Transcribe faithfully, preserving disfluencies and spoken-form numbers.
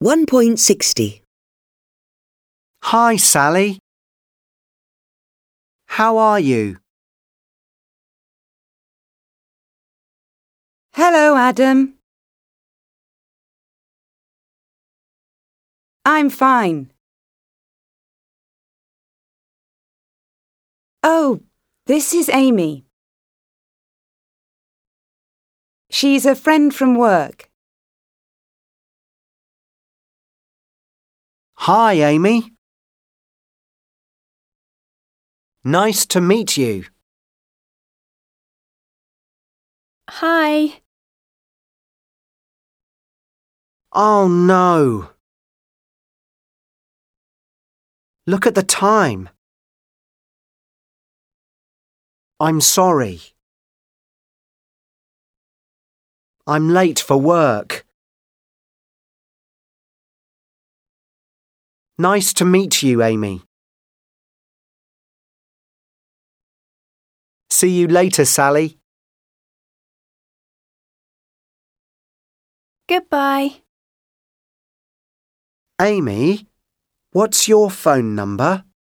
one point six zero. Hi, Sally. How are you? Hello, Adam. I'm fine. Oh, this is Amy. She's a friend from work. Hi, Amy. Nice to meet you. Hi. Oh, no. Look at the time. I'm sorry. I'm late for work. Nice to meet you, Amy. See you later, Sally. Goodbye. Amy, what's your phone number?